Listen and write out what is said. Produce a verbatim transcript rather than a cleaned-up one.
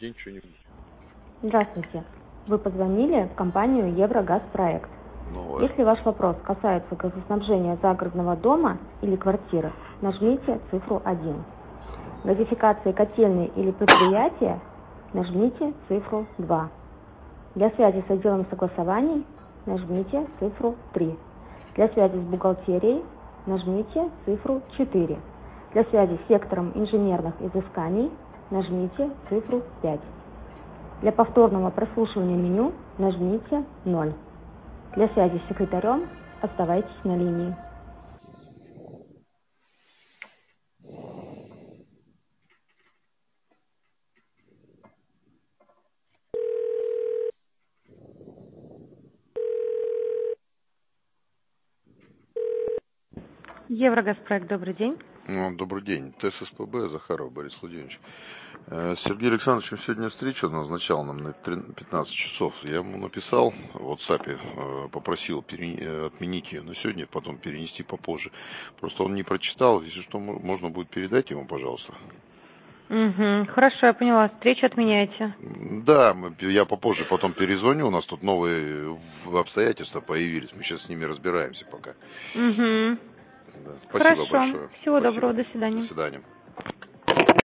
день что-нибудь. Здравствуйте. Вы позвонили в компанию Еврогазпроект. Новое. Если ваш вопрос касается газоснабжения загородного дома или квартиры, нажмите цифру один. Газификации котельной или предприятия, нажмите цифру два. Для связи с отделом согласований нажмите цифру три. Для связи с бухгалтерией нажмите цифру четыре. Для связи с сектором инженерных изысканий нажмите цифру пять. Для повторного прослушивания меню нажмите ноль. Для связи с секретарем оставайтесь на линии. Еврогазпроект, добрый день. Ну, добрый день. ТССПБ, Захаров Борис Владимирович. Э, Сергей Александрович сегодня встречу назначал нам на пятнадцать часов. Я ему написал в WhatsApp, э, попросил пере- отменить ее на сегодня, потом перенести попозже. Просто он не прочитал. Если что, мо- можно будет передать ему, пожалуйста. Угу, хорошо, я поняла. Встречу отменяете. Да, мы- я попозже потом перезвоню. У нас тут новые в- обстоятельства появились. Мы сейчас с ними разбираемся пока. Угу. Да. Спасибо Хорошо. большое. Всего Спасибо. доброго. До До свидания. свидания.